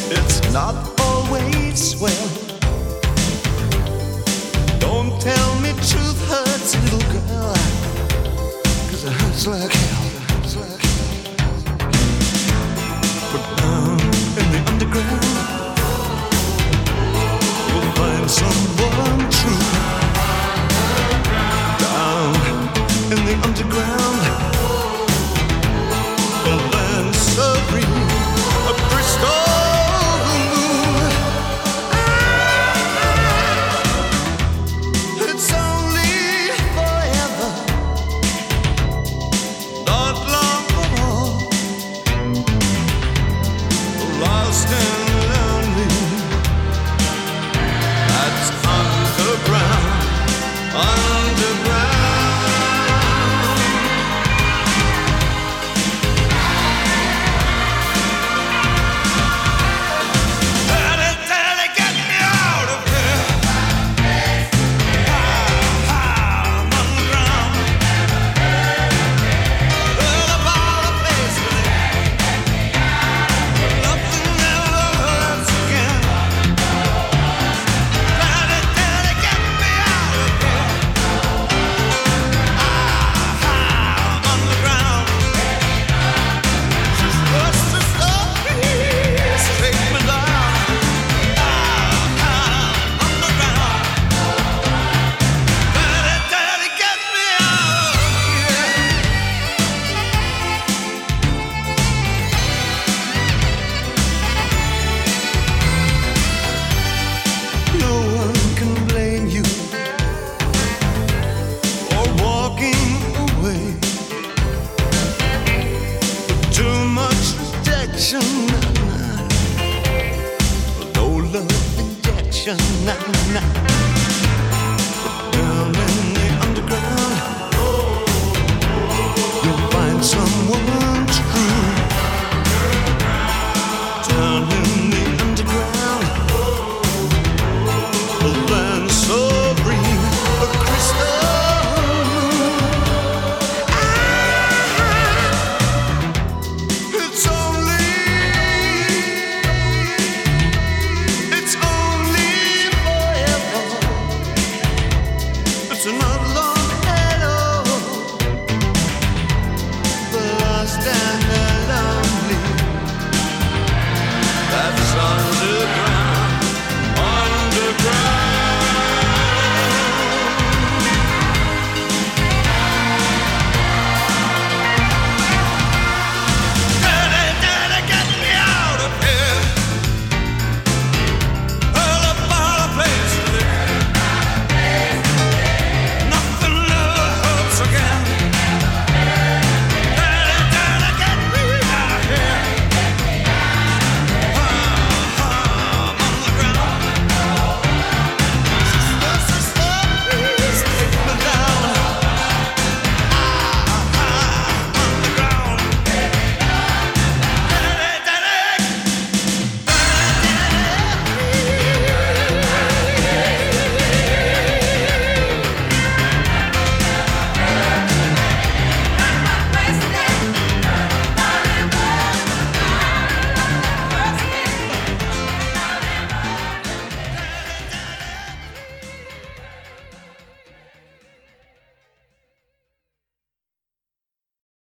It's not always well. Don't tell me truth hurts, little girl, 'cause it hurts like hell. But down in the underground, you'll find someone true. Down in the underground, a land serene, a crystal moon. It's only forever, not long at all. Lost and lonely, that's underground, underground. Daddy, get me out of here. I'm underground. Heard about a place where nothing ever hurts again. Daddy, get me out of here. I'm underground. Just push the stuff, please take me down. I'm underground. Daddy, get me out of here. No one can blame you for walking away. Too much rejection, no love injection, nah.